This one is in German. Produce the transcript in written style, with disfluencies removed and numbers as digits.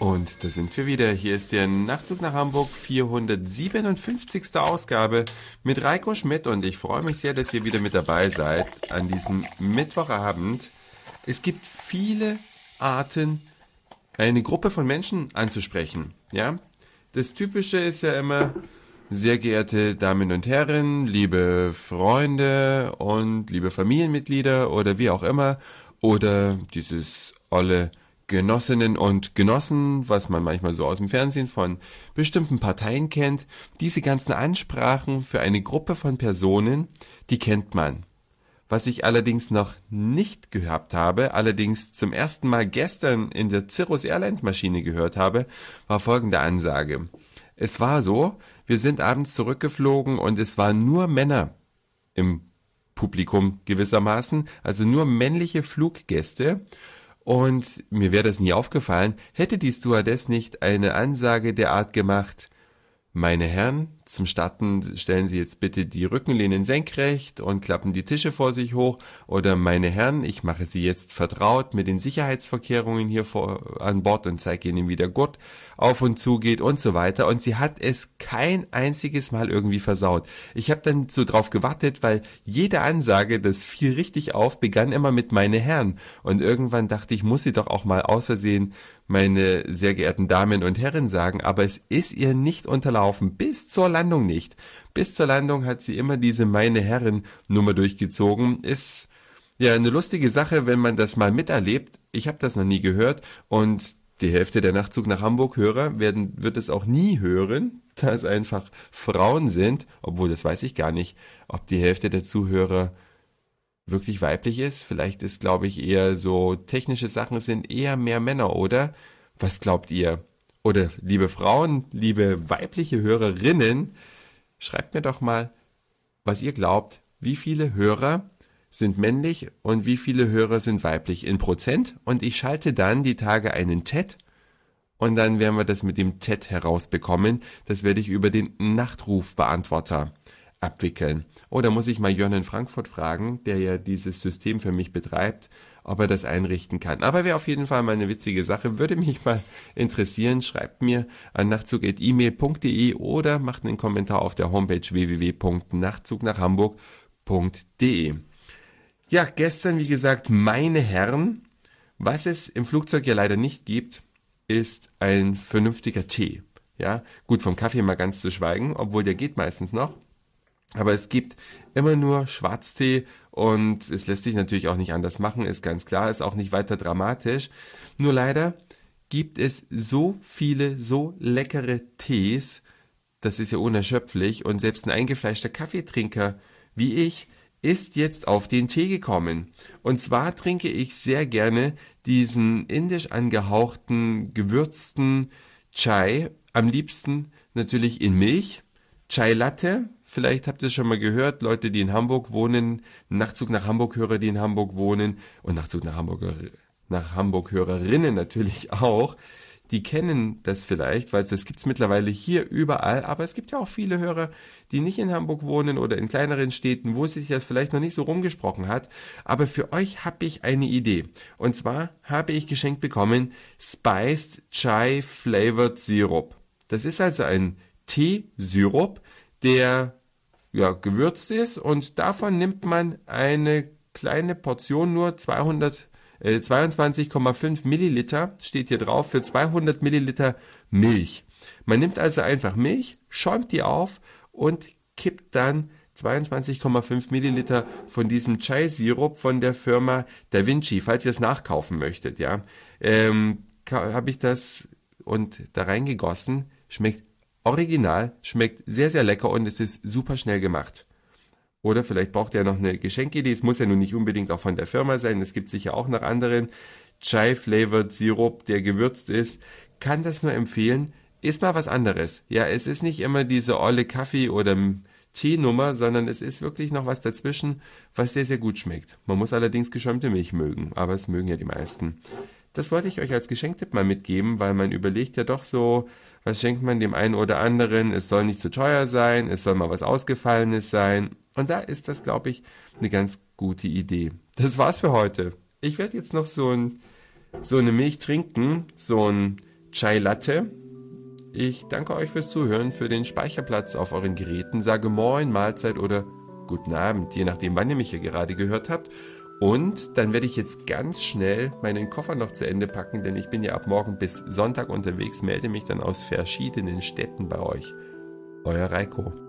Und da sind wir wieder. Hier ist der Nachtzug nach Hamburg, 457. Ausgabe mit Reiko Schmidt. Und ich freue mich sehr, dass ihr wieder mit dabei seid an diesem Mittwochabend. Es gibt viele Arten, eine Gruppe von Menschen anzusprechen. Ja, das Typische ist ja immer: sehr geehrte Damen und Herren, liebe Freunde und liebe Familienmitglieder oder wie auch immer. Oder dieses olle Genossinnen und Genossen, was man manchmal so aus dem Fernsehen von bestimmten Parteien kennt. Diese ganzen Ansprachen für eine Gruppe von Personen, die kennt man. Was ich allerdings noch nicht gehabt habe, allerdings zum ersten Mal gestern in der Cirrus Airlines Maschine gehört habe, war folgende Ansage. Es war so, wir sind abends zurückgeflogen und es waren nur Männer im Publikum gewissermaßen, also nur männliche Fluggäste. Und mir wäre das nie aufgefallen, hätte die Stewardess nicht eine Ansage der Art gemacht: Meine Herren, zum Starten stellen Sie jetzt bitte die Rückenlehnen senkrecht und klappen die Tische vor sich hoch. Oder meine Herren, ich mache Sie jetzt vertraut mit den Sicherheitsvorkehrungen hier an Bord und zeige Ihnen, wie der Gurt auf und zu geht und so weiter. Und sie hat es kein einziges Mal irgendwie versaut. Ich habe dann so drauf gewartet, weil jede Ansage, das fiel richtig auf, begann immer mit meine Herren. Und irgendwann dachte ich, muss sie doch auch mal aus Versehen meine sehr geehrten Damen und Herren sagen, aber es ist ihr nicht unterlaufen, bis zur Landung nicht. Bis zur Landung hat sie immer diese meine Herren Nummer durchgezogen. Ist ja eine lustige Sache, wenn man das mal miterlebt. Ich habe das noch nie gehört und die Hälfte der Nachtzug nach Hamburg Hörer wird es auch nie hören, da es einfach Frauen sind, obwohl das weiß ich gar nicht, ob die Hälfte der Zuhörer wirklich weiblich ist. Vielleicht ist, glaube ich, eher so technische Sachen sind eher mehr Männer, oder? Was glaubt ihr? Oder liebe Frauen, liebe weibliche Hörerinnen, schreibt mir doch mal, was ihr glaubt, wie viele Hörer sind männlich und wie viele Hörer sind weiblich in Prozent. Und ich schalte dann die Tage einen TED und dann werden wir das mit dem TED herausbekommen. Das werde ich über den Nachtrufbeantworter abwickeln. Oder muss ich mal Jörn in Frankfurt fragen, der ja dieses System für mich betreibt, ob er das einrichten kann. Aber wäre auf jeden Fall mal eine witzige Sache, würde mich mal interessieren. Schreibt mir an nachtzug@email.de oder macht einen Kommentar auf der Homepage www.nachtzugnachhamburg.de. Ja, gestern, wie gesagt, meine Herren, was es im Flugzeug ja leider nicht gibt, ist ein vernünftiger Tee. Ja, gut, vom Kaffee mal ganz zu schweigen, obwohl der geht meistens noch. Aber es gibt immer nur Schwarztee und es lässt sich natürlich auch nicht anders machen, ist ganz klar, ist auch nicht weiter dramatisch. Nur leider gibt es so viele, so leckere Tees, das ist ja unerschöpflich, und selbst ein eingefleischter Kaffeetrinker wie ich ist jetzt auf den Tee gekommen. Und zwar trinke ich sehr gerne diesen indisch angehauchten, gewürzten Chai, am liebsten natürlich in Milch. Chai Latte, vielleicht habt ihr es schon mal gehört, Leute, die in Hamburg wohnen, Nachtzug nach Hamburg-Hörer, die in Hamburg wohnen und Nachtzug nach Hamburg-Hörerinnen natürlich auch, die kennen das vielleicht, weil das gibt's mittlerweile hier überall, aber es gibt ja auch viele Hörer, die nicht in Hamburg wohnen oder in kleineren Städten, wo sich das vielleicht noch nicht so rumgesprochen hat, aber für euch habe ich eine Idee. Und zwar habe ich geschenkt bekommen Spiced Chai Flavored Syrup. Das ist also ein Teesirup, der ja gewürzt ist, und davon nimmt man eine kleine Portion, nur 22,5 Milliliter, steht hier drauf, für 200 Milliliter Milch. Man nimmt also einfach Milch, schäumt die auf und kippt dann 22,5 Milliliter von diesem Chai-Sirup von der Firma Da Vinci, falls ihr es nachkaufen möchtet, ja, habe ich das und da reingegossen. Schmeckt original, schmeckt sehr, sehr lecker und es ist super schnell gemacht. Oder vielleicht braucht ihr noch eine Geschenkidee. Es muss ja nun nicht unbedingt auch von der Firma sein. Es gibt sicher auch noch anderen Chai-Flavored Sirup, der gewürzt ist. Kann das nur empfehlen. Ist mal was anderes. Ja, es ist nicht immer diese olle Kaffee- oder Teenummer, sondern es ist wirklich noch was dazwischen, was sehr, sehr gut schmeckt. Man muss allerdings geschäumte Milch mögen, aber es mögen ja die meisten. Das wollte ich euch als Geschenktipp mal mitgeben, weil man überlegt ja doch so, was schenkt man dem einen oder anderen? Es soll nicht zu teuer sein, es soll mal was Ausgefallenes sein. Und da ist das, glaube ich, eine ganz gute Idee. Das war's für heute. Ich werde jetzt noch so eine Milch trinken, so ein Chai Latte. Ich danke euch fürs Zuhören, für den Speicherplatz auf euren Geräten, sage Moin, Mahlzeit oder Guten Abend, je nachdem, wann ihr mich hier gerade gehört habt. Und dann werde ich jetzt ganz schnell meinen Koffer noch zu Ende packen, denn ich bin ja ab morgen bis Sonntag unterwegs, melde mich dann aus verschiedenen Städten bei euch. Euer Reiko.